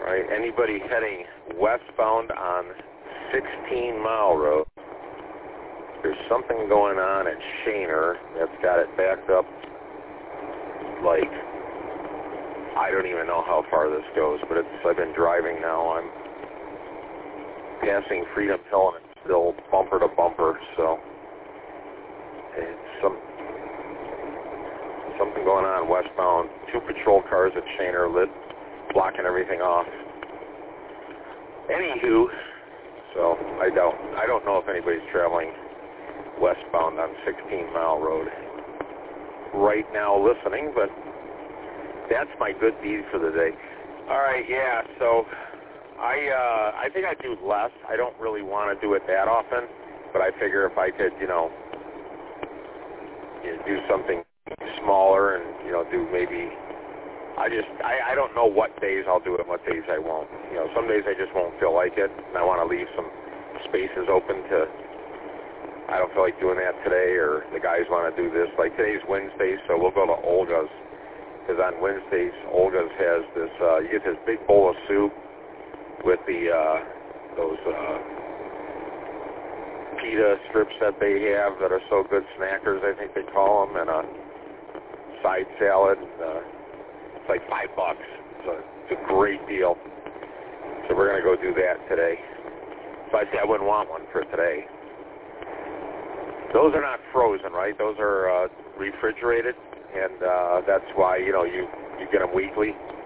right, anybody heading westbound on 16 Mile Road, there's something going on at Shaner that's got it backed up, like, I don't even know how far this goes, but I've been driving now. I'm passing Freedom Hill, and it's still bumper to bumper, so it's something going on westbound. 2 patrol cars at Shaner lit, blocking everything off. Anywho, so I don't know if anybody's traveling westbound on 16 Mile Road right now listening, but that's my good deed for the day. All right, yeah, so I think I do less. I don't really want to do it that often, but I figure if I could, do something smaller and, do maybe, I don't know what days I'll do it and what days I won't. Some days I just won't feel like it, and I want to leave some spaces open to, I don't feel like doing that today, or the guys want to do this. Like today's Wednesday, so we'll go to Olga's, because on Wednesdays, Olga's has this, you get this big bowl of soup with those pita strips that they have that are so good, snackers, I think they call them, and a side salad. It's like $5. So it's a great deal. So we're going to go do that today. So I say I wouldn't want one for today. Those are not frozen, right? Those are refrigerated, and that's why, you get them weekly.